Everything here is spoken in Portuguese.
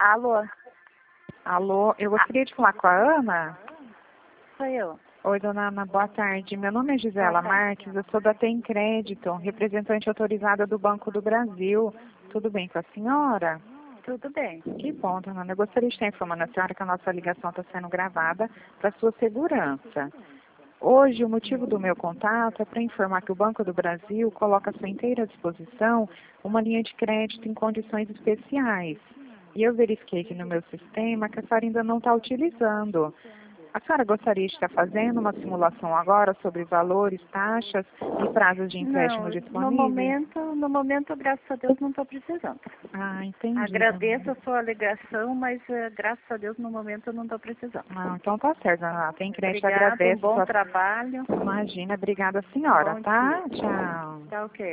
Alô, Alô, eu gostaria de falar com a Ana. sou eu. Oi, dona Ana, boa tarde. Meu nome é Gisela Boa tarde. Marques, eu sou da Tem Crédito, representante autorizada do Banco do Brasil. Tudo bem com a senhora? Tudo bem. Que bom, dona Ana. Eu gostaria de estar informando a senhora que a nossa ligação está sendo gravada para sua segurança. Hoje, o motivo do meu contato é para informar que o Banco do Brasil coloca à sua inteira disposição uma linha de crédito em condições especiais. E eu verifiquei aqui no meu sistema que a senhora ainda não está utilizando. A senhora gostaria de estar fazendo uma simulação agora sobre valores, taxas e prazos de empréstimo Não, disponíveis? no momento, graças a Deus, não estou precisando. Ah, entendi. Agradeço a sua alegação, mas graças a Deus, no momento, eu não estou precisando. Ah, então tá certo, Ana. Tem crédito, Obrigada, um agradeço. bom trabalho. Imagina, obrigada, senhora, Bom tá? dia. Tchau. Tá ok.